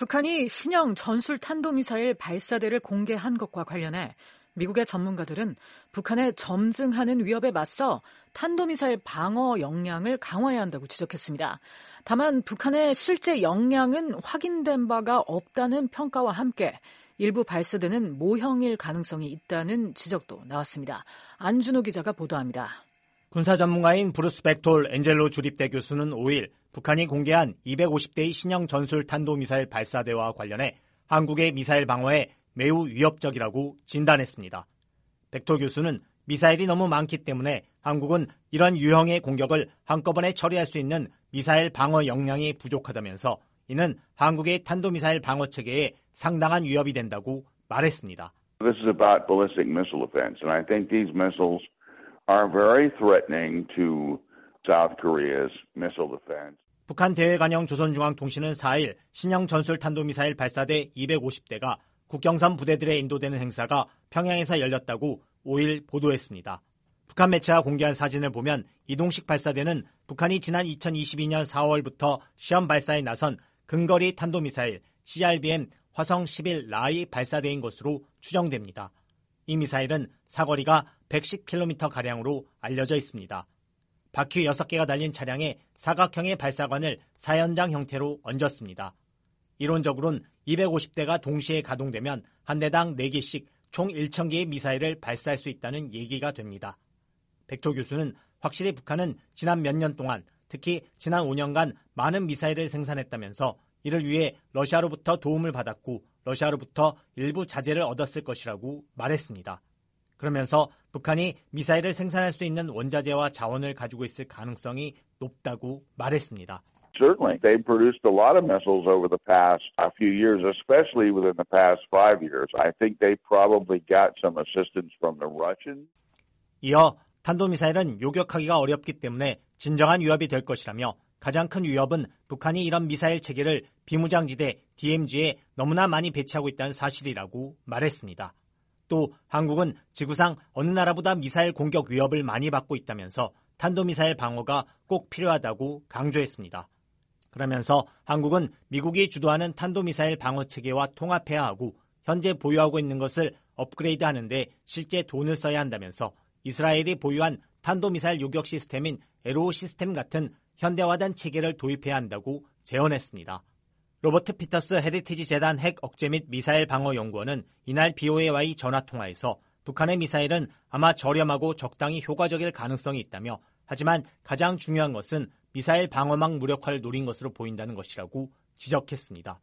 북한이 신형 전술 탄도미사일 발사대를 공개한 것과 관련해 미국의 전문가들은 북한의 점증하는 위협에 맞서 탄도미사일 방어 역량을 강화해야 한다고 지적했습니다. 다만 북한의 실제 역량은 확인된 바가 없다는 평가와 함께 일부 발사대는 모형일 가능성이 있다는 지적도 나왔습니다. 안준호 기자가 보도합니다. 군사 전문가인 브루스 백톨 엔젤로 주립대 교수는 5일 북한이 공개한 250대의 신형 전술 탄도미사일 발사대와 관련해 한국의 미사일 방어에 매우 위협적이라고 진단했습니다. 백톨 교수는 미사일이 너무 많기 때문에 한국은 이런 유형의 공격을 한꺼번에 처리할 수 있는 미사일 방어 역량이 부족하다면서 이는 한국의 탄도미사일 방어 체계에 상당한 위협이 된다고 말했습니다. This is about ballistic missile defense, and I think these missiles are very threatening to South Korea's missile defense. 북한 대외관영 조선중앙통신은 4일 신형 전술 탄도미사일 발사대 250대가 국경선 부대들에 인도되는 행사가 평양에서 열렸다고 5일 보도했습니다. 북한 매체가 공개한 사진을 보면 이동식 발사대는 북한이 지난 2022년 4월부터 시험 발사에 나선 근거리 탄도미사일 CRBM 화성 11 라이 발사대인 것으로 추정됩니다. 이 미사일은 사거리가 110km가량으로 알려져 있습니다. 바퀴 6개가 달린 차량에 사각형의 발사관을 사연장 형태로 얹었습니다. 이론적으로는 250대가 동시에 가동되면 한 대당 4개씩 총 1,000개의 미사일을 발사할 수 있다는 얘기가 됩니다. 백토 교수는 확실히 북한은 지난 몇 년 동안 특히 지난 5년간 많은 미사일을 생산했다면서 이를 위해 러시아로부터 도움을 받았고 러시아로부터 일부 자재를 얻었을 것이라고 말했습니다. 그러면서 북한이 미사일을 생산할 수 있는 원자재와 자원을 가지고 있을 가능성이 높다고 말했습니다. Certainly, they've produced a lot of missiles over the past few years, especially within the past 5 years. I think they probably got some assistance from the Russians. 이어 탄도미사일은 요격하기가 어렵기 때문에 진정한 위협이 될 것이라며 가장 큰 위협은 북한이 이런 미사일 체계를 비무장지대 DMZ에 너무나 많이 배치하고 있다는 사실이라고 말했습니다. 또 한국은 지구상 어느 나라보다 미사일 공격 위협을 많이 받고 있다면서 탄도미사일 방어가 꼭 필요하다고 강조했습니다. 그러면서 한국은 미국이 주도하는 탄도미사일 방어 체계와 통합해야 하고 현재 보유하고 있는 것을 업그레이드하는 데 실제 돈을 써야 한다면서 이스라엘이 보유한 탄도미사일 요격 시스템인 에로 시스템 같은 현대화된 체계를 도입해야 한다고 제언했습니다. 로버트 피터스 헤리티지 재단 핵 억제 및 미사일 방어 연구원은 이날 BOA와의 전화통화에서 북한의 미사일은 아마 저렴하고 적당히 효과적일 가능성이 있다며 하지만 가장 중요한 것은 미사일 방어망 무력화를 노린 것으로 보인다는 것이라고 지적했습니다.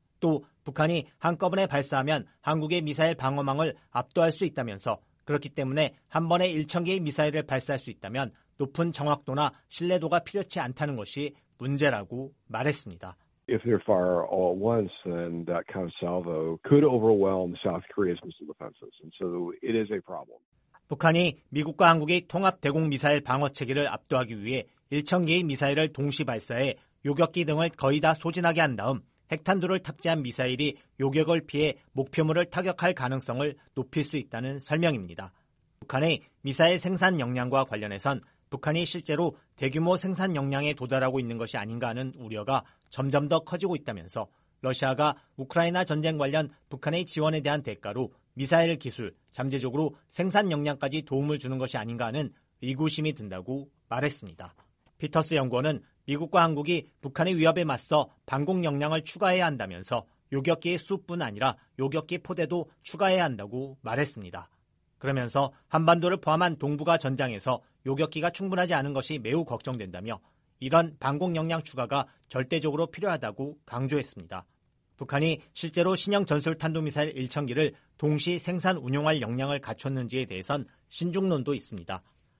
또 북한이 한꺼번에 발사하면 한국의 미사일 방어망을 압도할 수 있다면서 그렇기 때문에 한 번에 1,000개의 미사일을 발사할 수 있다면 높은 정확도나 신뢰도가 필요치 않다는 것이 문제라고 말했습니다. If they're fire all at once, then that kind of salvo could overwhelm South Korea's missile defenses, and so it is a problem. 북한이 미국과 한국의 통합 대공 미사일 방어 체계를 압도하기 위해 1,000개의 미사일을 동시 발사해 요격기 등을 거의 다 소진하게 한 다음 핵탄두를 탑재한 미사일이 요격을 피해 목표물을 타격할 가능성을 높일 수 있다는 설명입니다. 북한의 미사일 생산 역량과 관련해선 북한이 실제로 대규모 생산 역량에 도달하고 있는 것이 아닌가 하는 우려가 점점 더 커지고 있다면서 러시아가 우크라이나 전쟁 관련 북한의 지원에 대한 대가로 미사일 기술, 잠재적으로 생산 역량까지 도움을 주는 것이 아닌가 하는 의구심이 든다고 말했습니다. 피터스 연구원은 미국과 한국이 북한의 위협에 맞서 방공 역량을 추가해야 한다면서 요격기의 수뿐 아니라 요격기 포대도 추가해야 한다고 말했습니다. 그러면서 한반도를 포함한 동북아 전장에서 요격기가 충분하지 않은 것이 매우 걱정된다며 이런 방공 역량 추가가 절대적으로 필요하다고 강조했습니다. 북한이 실제로 신형 전술 탄도미사일 1,000기를 동시 생산 운용할 역량을 갖췄는지에 대해선 신중론도 있습니다.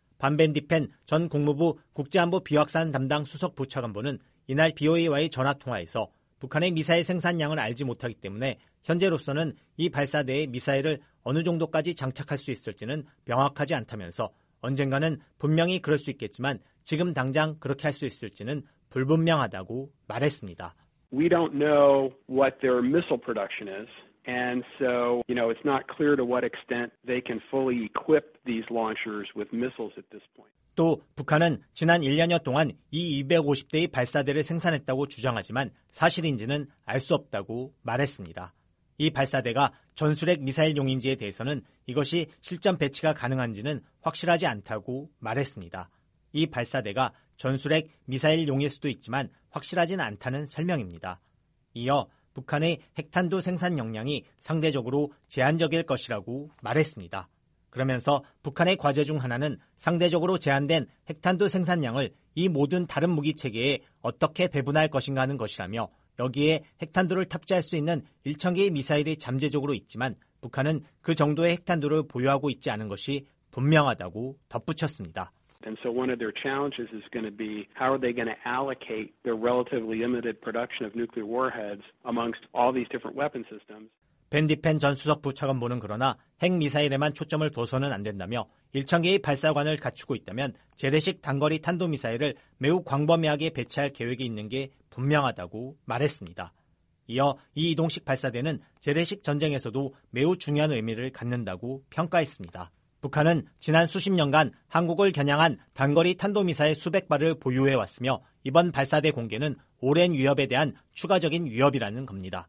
반벤디펜 전 국무부 국제안보 비확산 담당 수석 부차관보는 이날 BOA와의 전화통화에서 북한의 미사일 생산량을 알지 못하기 때문에 현재로서는 이 발사대에 미사일을 어느 정도까지 장착할 수 있을지는 명확하지 않다면서 언젠가는 분명히 그럴 수 있겠지만 지금 당장 그렇게 할 수 있을지는 불분명하다고 말했습니다. We don't know what their missile production is. And so, it's not clear to what extent they can fully equip these launchers with missiles at this point. 또 북한은 지난 1년여 동안 이 250대의 발사대를 생산했다고 주장하지만 사실인지는 알 수 없다고 말했습니다. 이 발사대가 전술핵 미사일용인지에 대해서는 이것이 실전 배치가 가능한지는 확실하지 않다고 말했습니다. 이 발사대가 전술핵 미사일용일 수도 있지만 확실하진 않다는 설명입니다. 이어 북한의 핵탄두 생산 역량이 상대적으로 제한적일 것이라고 말했습니다. 그러면서 북한의 과제 중 하나는 상대적으로 제한된 핵탄두 생산량을 이 모든 다른 무기 체계에 어떻게 배분할 것인가 하는 것이라며 여기에 핵탄두를 탑재할 수 있는 1,000개의 미사일이 잠재적으로 있지만 북한은 그 정도의 핵탄두를 보유하고 있지 않은 것이 분명하다고 덧붙였습니다. And so one of their challenges is going to be how are they going to allocate their relatively limited production of nuclear warheads amongst all these different weapon systems. 벤 디펜 전 수석 부차관보는 그러나 핵미사일에만 초점을 둬서는 안 된다며 1,000개의 발사관을 갖추고 있다면 재래식 단거리 탄도미사일을 매우 광범위하게 배치할 계획이 있는 게 분명하다고 말했습니다. 이어 이 이동식 발사대는 재래식 전쟁에서도 매우 중요한 의미를 갖는다고 평가했습니다. 북한은 지난 수십 년간 한국을 겨냥한 단거리 탄도미사일 수백 발을 보유해왔으며 이번 발사대 공개는 오랜 위협에 대한 추가적인 위협이라는 겁니다.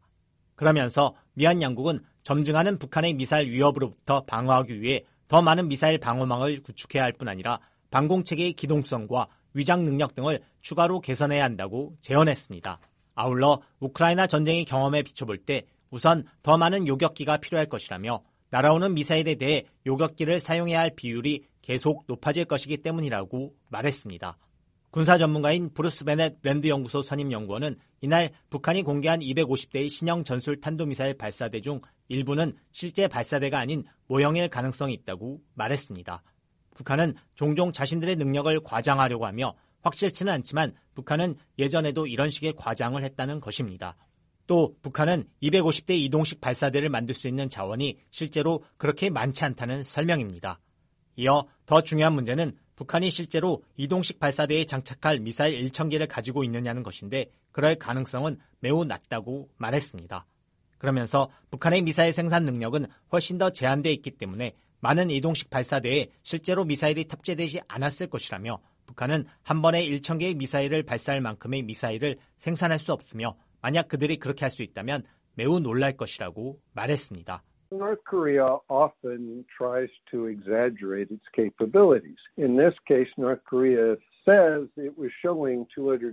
그러면서 미얀 양국은 점증하는 북한의 미사일 위협으로부터 방어하기 위해 더 많은 미사일 방어망을 구축해야 할 뿐 아니라 방공체계의 기동성과 위장 능력 등을 추가로 개선해야 한다고 제언했습니다. 아울러 우크라이나 전쟁의 경험에 비춰볼 때 우선 더 많은 요격기가 필요할 것이라며 날아오는 미사일에 대해 요격기를 사용해야 할 비율이 계속 높아질 것이기 때문이라고 말했습니다. 군사 전문가인 브루스 베넷 랜드 연구소 선임 연구원은 이날 북한이 공개한 250대의 신형 전술 탄도미사일 발사대 중 일부는 실제 발사대가 아닌 모형일 가능성이 있다고 말했습니다. 북한은 종종 자신들의 능력을 과장하려고 하며 확실치는 않지만 북한은 예전에도 이런 식의 과장을 했다는 것입니다. 또 북한은 250대 이동식 발사대를 만들 수 있는 자원이 실제로 그렇게 많지 않다는 설명입니다. 이어 더 중요한 문제는 북한이 실제로 이동식 발사대에 장착할 미사일 1,000개를 가지고 있느냐는 것인데 그럴 가능성은 매우 낮다고 말했습니다. 그러면서 북한의 미사일 생산 능력은 훨씬 더 제한되어 있기 때문에 많은 이동식 발사대에 실제로 미사일이 탑재되지 않았을 것이라며 북한은 한 번에 1,000개의 미사일을 발사할 만큼의 미사일을 생산할 수 없으며 만약 그들이 그렇게 할 수 있다면 매우 놀랄 것이라고 말했습니다. North Korea often tries to exaggerate its capabilities. In this case, North Korea says it was showing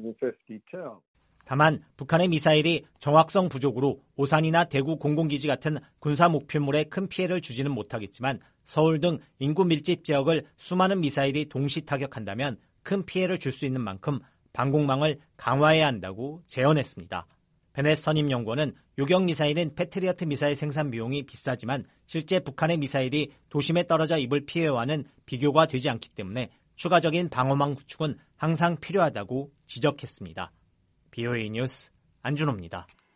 250 tons. 다만 북한의 미사일이 정확성 부족으로 오산이나 대구 공공기지 같은 군사 목표물에 큰 피해를 주지는 못하겠지만 서울 등 인구 밀집 지역을 수많은 미사일이 동시 타격한다면 큰 피해를 줄 수 있는 만큼 방공망을 강화해야 한다고 제언했습니다. 베넷 선임 연구원은 요격 미사일은 패트리어트 미사일 생산 비용이 비싸지만 실제 북한의 미사일이 도심에 떨어져 입을 피해와는 비교가 되지 않기 때문에 추가적인 방어망 구축은 항상 필요하다고 지적했습니다. BOA 뉴스 안준호입니다.